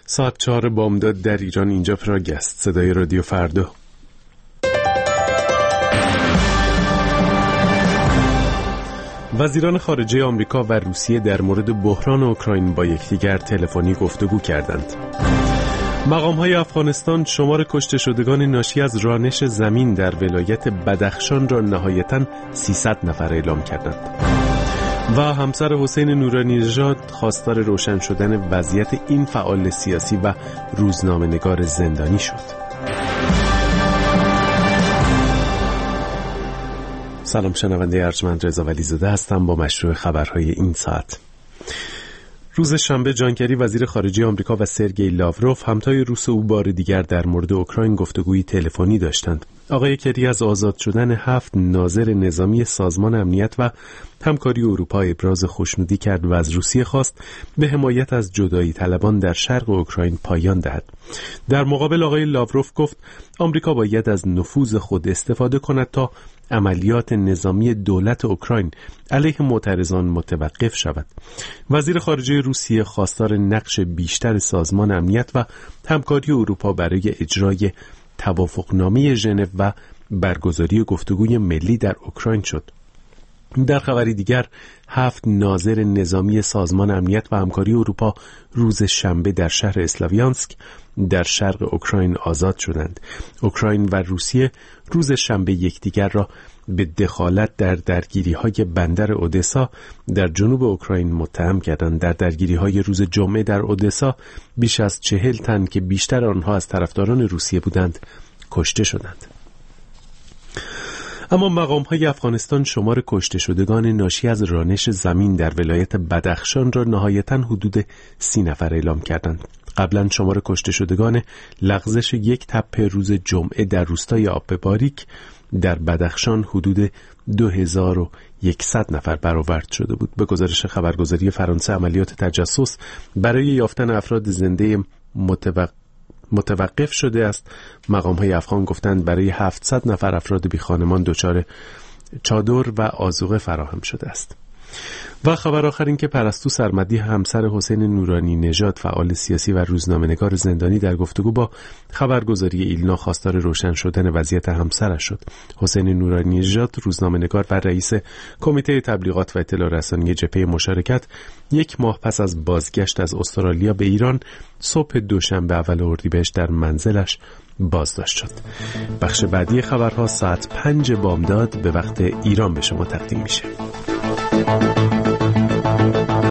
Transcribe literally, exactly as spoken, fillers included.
ساعت چهار بامداد در ایران. اینجا پراگ است، صدای رادیو فردا. وزیران خارجه آمریکا و روسیه در مورد بحران اوکراین با یکدیگر تلفنی گفتگو کردند. مقام‌های افغانستان شمار کشته شدگان ناشی از رانش زمین در ولایت بدخشان را نهایتاً سیصد نفر اعلام کردند. و همسر حسین نورانی نژاد خواستار روشن شدن وضعیت این فعال سیاسی و روزنامه‌نگار زندانی شد. سلام، شنونده ارجمند رضا ولیزاده هستم با مشروع خبرهای این ساعت. روز شنبه جان کری وزیر خارجه آمریکا و سرگئی لاوروف همتای روس او بار دیگر در مورد اوکراین گفتگوی تلفنی داشتند. آقای کری از آزاد شدن هفت ناظر نظامی سازمان امنیت و همکاری اروپا ابراز خوشنودی کرد و از روسیه خواست به حمایت از جدایی طلبان در شرق اوکراین پایان دهد. در مقابل آقای لاوروف گفت آمریکا باید از نفوذ خود استفاده کند تا عملیات نظامی دولت اوکراین علیه معترضان متوقف شود. وزیر خارجه روسیه خواستار نقش بیشتر سازمان امنیت و همکاری اروپا برای اجرای توافقنامه ژنو و برگزاری گفتگوی ملی در اوکراین شد. در خبری دیگر، هفت ناظر نظامی سازمان امنیت و همکاری اروپا روز شنبه در شهر اسلاویانسک در شرق اوکراین آزاد شدند. اوکراین و روسیه روز شنبه یکدیگر را به دخالت در درگیری‌های بندر اودسا در جنوب اوکراین متهم کردند. در درگیری‌های روز جمعه در اودسا بیش از چهل تن که بیشتر آنها از طرفداران روسیه بودند کشته شدند. اما مقام‌های افغانستان شمار کشته شدگان ناشی از رانش زمین در ولایت بدخشان را نهایتاً حدود سی نفر اعلام کردند. قبلا شمار کشته شدگان لغزش یک تپه روز جمعه در روستای آب باریک در بدخشان حدود دو هزار و صد نفر برآورد شده بود. به گزارش خبرگزاری فرانسه، عملیات تجسس برای یافتن افراد زنده متوقف متوقف شده است. مقام‌های افغان گفتند برای هفتصد نفر افراد بی خانمان دچار چادر و آذوقه فراهم شده است. و خبر آخر این که پرستو سرمدی همسر حسین نورانی نژاد فعال سیاسی و روزنامه‌نگار زندانی در گفتگو با خبرگزاری ایلنا خواستار روشن شدن وضعیت همسرش شد. حسین نورانی نژاد روزنامه‌نگار و رئیس کمیته تبلیغات و اطلاع رسانی جبهه مشارکت یک ماه پس از بازگشت از استرالیا به ایران صبح دوشنبه اول اردیبهشت در منزلش بازداشت شد. بخش بعدی خبرها ساعت پنج بامداد به وقت ایران به شما تقدیم میشه.